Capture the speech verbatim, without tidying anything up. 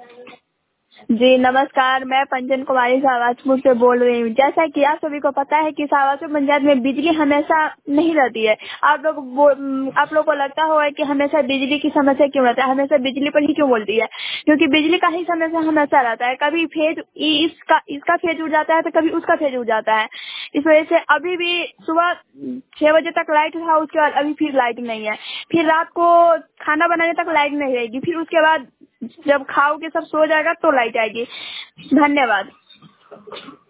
जी नमस्कार, मैं पंचन कुमारी शाहबाजपुर से बोल रही हूँ। जैसा कि आप सभी को पता है कि शाहबाजपुर पंचायत में बिजली हमेशा नहीं रहती है। आप लोग आप लोग को लगता होगा कि हमेशा बिजली की समस्या क्यों रहता है, हमेशा बिजली पर ही क्यों बोलती है, क्योंकि बिजली का ही समस्या हमेशा रहता है। कभी फेज इसका इसका फेज उड़ जाता है तो कभी उसका फेज उड़ जाता है। इस वजह से अभी भी सुबह छह बजे तक लाइट था, उसके बाद अभी फिर लाइट नहीं है। फिर रात को खाना बनाने तक लाइट नहीं रहेगी, फिर उसके बाद जब खाओगे सब सो जाएगा तो लाइट आएगी। धन्यवाद।